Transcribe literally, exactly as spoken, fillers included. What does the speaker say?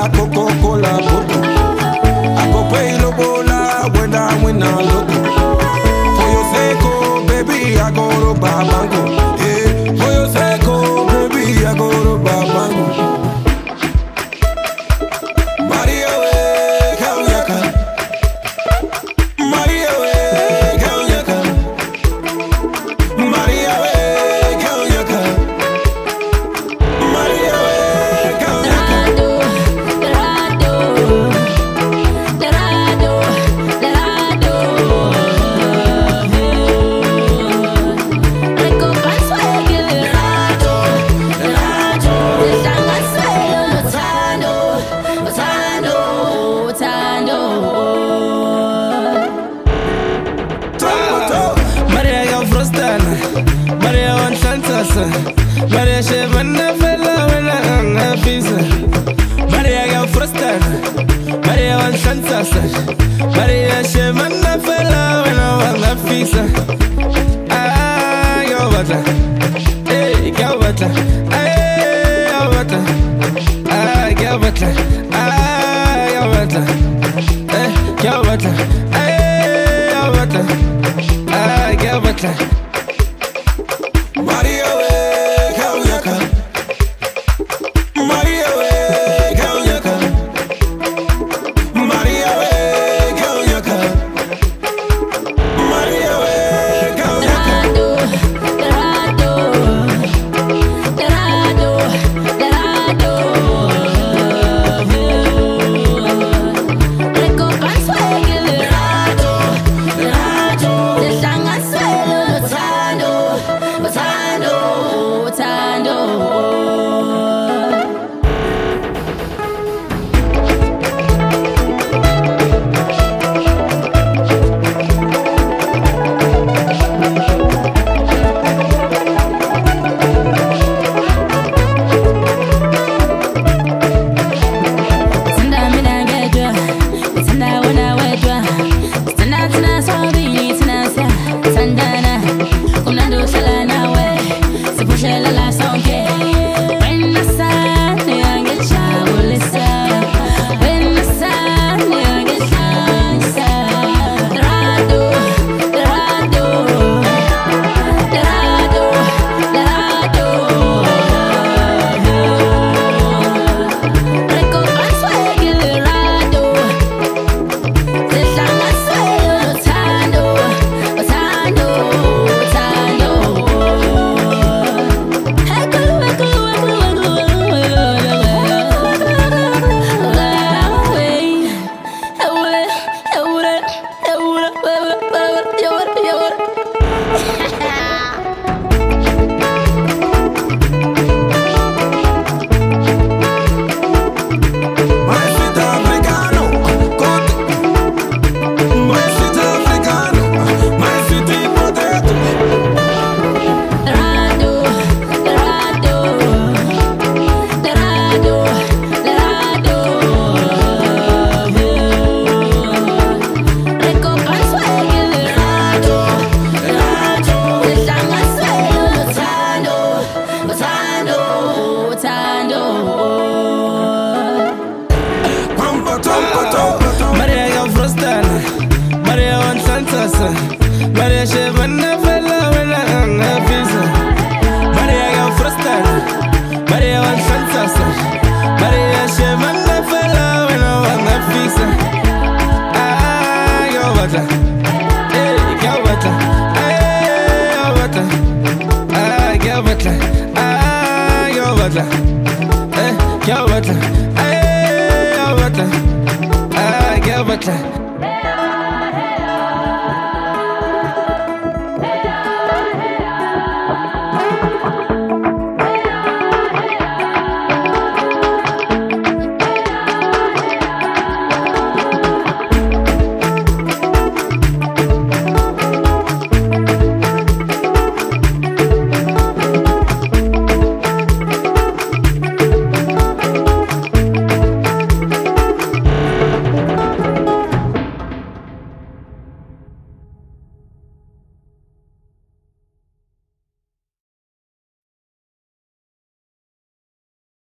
a Coca-Cola bottle. I go pay lo bola when I win a lotto. For your sake, oh, baby, I go to Babango. Yeah, for your sake, oh, baby, I go to Babango. Maria, we come yaka. Maria, we come yaka. Maria, we come yaka. Maria, we come yaka. Maria want Santasa, Maria Shevana Fella when I'm happy. Maria got frosted, Maria want Santasa, Maria Shevana Fella when I'm happy. Ah, yo, butter, hey, go butter, hey, yo, butter, ah, go butter, ah, yo, butter, hey, go butter, hey, yo, butter, ah, go butter. Maria, we come yaka. Maria, we come yaka. Maria, we come yaka. Maria, we come yaka. Maria got frosted, Maria want Santasa, Maria Shevana Fella when I'm happy. Maria got frosted, Maria want Santasa, Maria Shevana Fella when I'm happy. Ah, go butter, hey, go butter, hey, go butter, ah, go butter, ah, go butter, hey, go butter, hey, go butter. Ah, go butter.